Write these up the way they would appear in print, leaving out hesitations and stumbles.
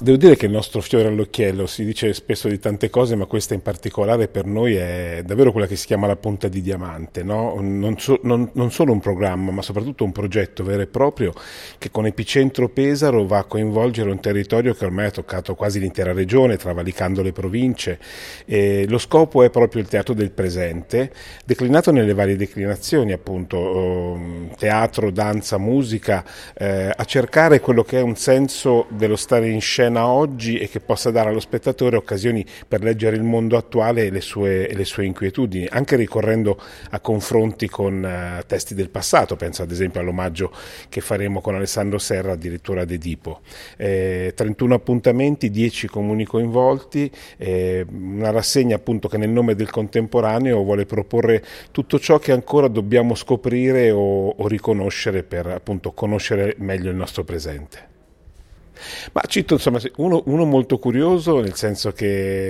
devo dire che il nostro fiore all'occhiello, si dice spesso di tante cose, ma questa in particolare per noi è davvero quella che si chiama la punta di diamante, no? Non solo un programma, ma soprattutto un progetto vero e proprio che con epicentro Pesaro va a coinvolgere un territorio che ormai ha toccato quasi l'intera regione, travalicando le province. E lo scopo è proprio il teatro del presente, declinato nelle varie declinazioni, appunto, teatro, danza, musica, a cercare quello che è un senso dello stare in scena oggi e che possa dare allo spettatore occasioni per leggere il mondo attuale e le sue inquietudini, anche ricorrendo a confronti con testi del passato. Penso ad esempio all'omaggio che faremo con Alessandro Serra addirittura ad Edipo. 31 appuntamenti, 10 comuni coinvolti, una rassegna appunto che nel nome del contemporaneo vuole proporre tutto ciò che ancora dobbiamo scoprire o riconoscere per appunto conoscere meglio il nostro presente. Ma cito insomma uno molto curioso, nel senso che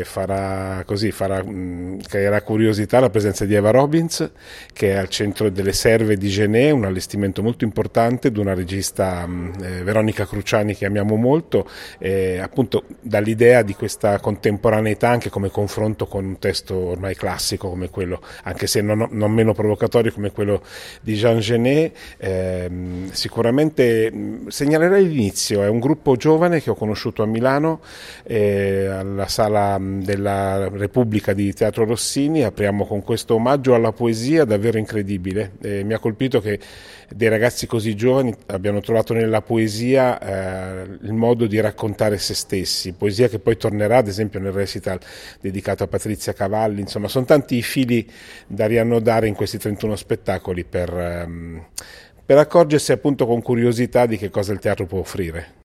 creerà curiosità la presenza di Eva Robbins, che è al centro delle Serve di Genè, un allestimento molto importante, di una regista Veronica Cruciani che amiamo molto, appunto dall'idea di questa contemporaneità anche come confronto con un testo ormai classico come quello, anche se non meno provocatorio come quello di Jean Genet. Sicuramente segnalerei l'inizio, è un gruppo giovane che ho conosciuto a Milano, alla Sala della Repubblica di Teatro Rossini. Apriamo con questo omaggio alla poesia davvero incredibile. Mi ha colpito che dei ragazzi così giovani abbiano trovato nella poesia il modo di raccontare se stessi, poesia che poi tornerà ad esempio nel recital dedicato a Patrizia Cavalli. Insomma, sono tanti i fili da riannodare in questi 31 spettacoli per accorgersi appunto con curiosità di che cosa il teatro può offrire.